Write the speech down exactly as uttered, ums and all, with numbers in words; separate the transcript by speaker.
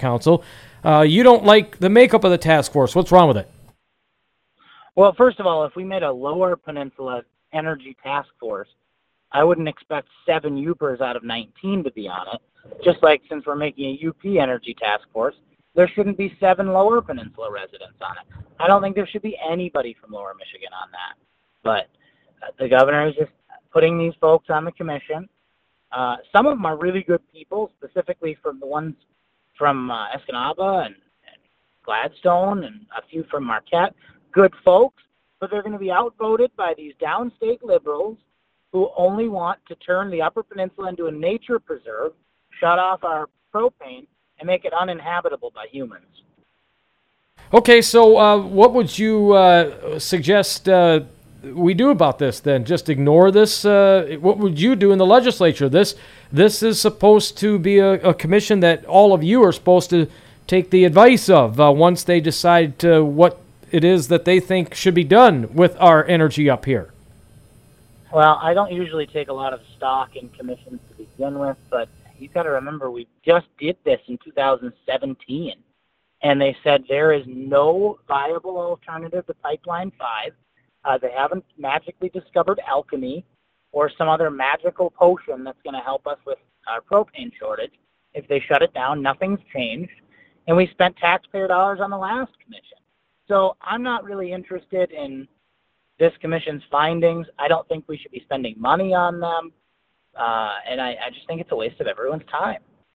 Speaker 1: council. Uh, you don't like the makeup of the task force. What's wrong with it?
Speaker 2: Well, first of all, if we made a Lower Peninsula Energy Task Force, I wouldn't expect seven U P E Rs out of nineteen to be on it. Just like since we're making a U P Energy Task Force, there shouldn't be seven Lower Peninsula residents on it. I don't think there should be anybody from Lower Michigan on that. But uh, the governor is just putting these folks on the commission. Uh, some of them are really good people, specifically from the ones from uh, Escanaba and, and Gladstone and a few from Marquette. Good folks, but they're going to be outvoted by these downstate liberals who only want to turn the Upper Peninsula into a nature preserve, shut off our propane, and make it uninhabitable by humans.
Speaker 1: Okay, so uh, what would you uh, suggest uh, we do about this then? Just ignore this? Uh, what would you do in the legislature? This this is supposed to be a, a commission that all of you are supposed to take the advice of uh, once they decide uh, what it is that they think should be done with our energy up here.
Speaker 2: Well, I don't usually take a lot of stock in commissions to begin with, but you've got to remember we just did this in two thousand seventeen, and they said there is no viable alternative to Pipeline five. Uh, they haven't magically discovered alchemy or some other magical potion that's going to help us with our propane shortage. If they shut it down, nothing's changed, and we spent taxpayer dollars on the last commission. So I'm not really interested in this commission's findings. I don't think we should be spending money on them, uh, and I, I just think it's a waste of everyone's time.